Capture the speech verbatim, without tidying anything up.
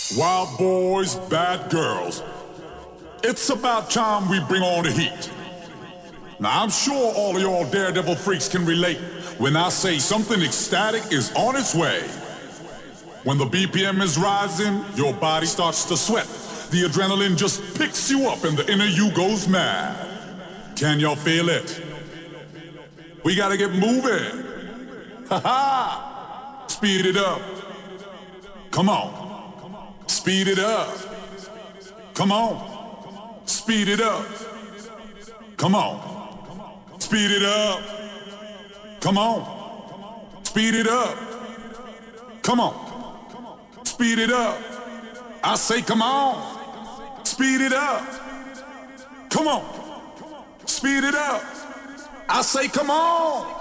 Wild boys, bad girls. It's about time we bring on the heat. Now I'm sure all of y'all daredevil freaks can relate when I say something ecstatic is on its way. When the B P M is rising, your body starts to sweat. The adrenaline just picks you up and the inner you goes mad. Can y'all feel it? We gotta get moving. Ha ha! Speed it up. Come on. Speed it up. Come on. Speed it up. Come on. Speed it up. Come on. Speed it up. Come on. Speed it up. I say come on. Speed it up. Come on. Speed it up. I say come on.